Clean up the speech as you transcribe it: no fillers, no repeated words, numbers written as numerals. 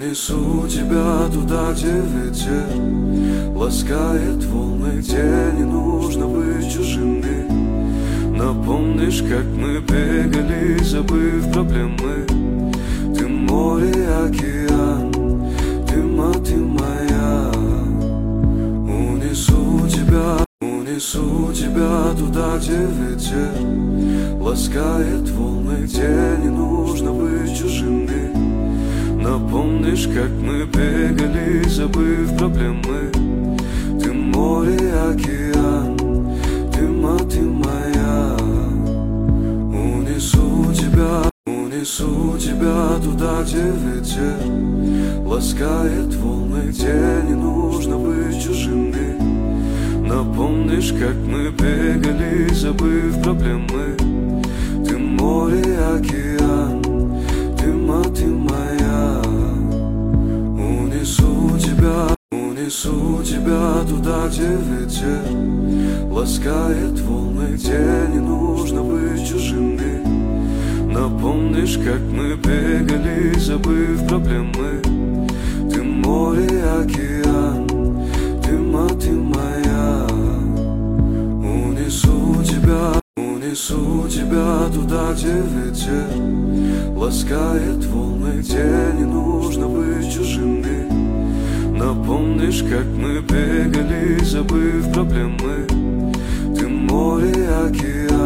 Унесу тебя туда, где ветер ласкает волны, где не нужно быть чужими. Напомнишь, как мы бегали, забыв проблемы. Ты море и океан, ты моя. Унесу тебя туда, где ветер ласкает волны, где не нужно быть чужими. Напомнишь, как мы бегали, забыв проблемы. Ты море и океан, ты моя. Унесу тебя туда, где ветер ласкает волны, где не нужно быть чужими. Напомнишь, как мы бегали, забыв проблемы. Ты море и океан, ты моя. Унесу тебя туда, где ветер ласкает волны, где не нужно быть чужими. Напомнишь, как мы бегали, забыв проблемы. Ты море и океан, ты моя. Унесу тебя туда, где ветер ласкает волны, где не нужно быть чужими. Напомнишь, как мы бегали, забыв проблемы. Ты море и океан.